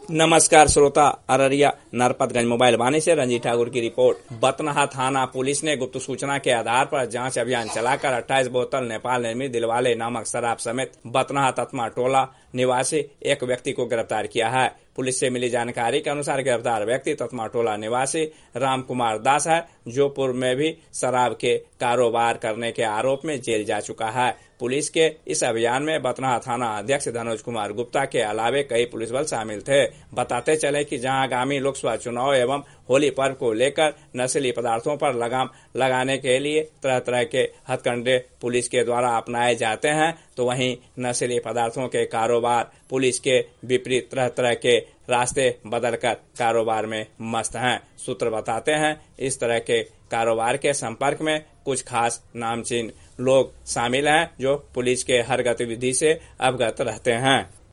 नमस्कार श्रोता, अररिया नरपतगंज मोबाइल वाणी से रंजीत ठाकुर की रिपोर्ट। बतनहा थाना पुलिस ने गुप्त सूचना के आधार पर जांच अभियान चलाकर 28 बोतल नेपाल निर्मित दिलवाले नामक शराब समेत बतनहा ततमा टोला निवासी एक व्यक्ति को गिरफ्तार किया है। पुलिस से मिली जानकारी के अनुसार गिरफ्तार व्यक्ति ततमा टोला निवासी राम कुमार दास है, जो पूर्व में भी शराब के कारोबार करने के आरोप में जेल जा चुका है। पुलिस के इस अभियान में बतनहा थाना अध्यक्ष धनोज कुमार गुप्ता के अलावे कई पुलिस बल शामिल थे। बताते चले कि जहां आगामी लोकसभा चुनाव एवं होली पर्व को लेकर नशीली पदार्थों पर लगाम लगाने के लिए तरह तरह के हथकंडे पुलिस के द्वारा अपनाए जाते हैं, तो वहीं नशीली पदार्थों के कारोबार पुलिस के विपरीत तरह तरह के रास्ते बदलकर कारोबार में मस्त हैं। सूत्र बताते हैं इस तरह के कारोबार के संपर्क में कुछ खास नामचीन लोग शामिल हैं, जो पुलिस के हर गतिविधि से अवगत रहते हैं।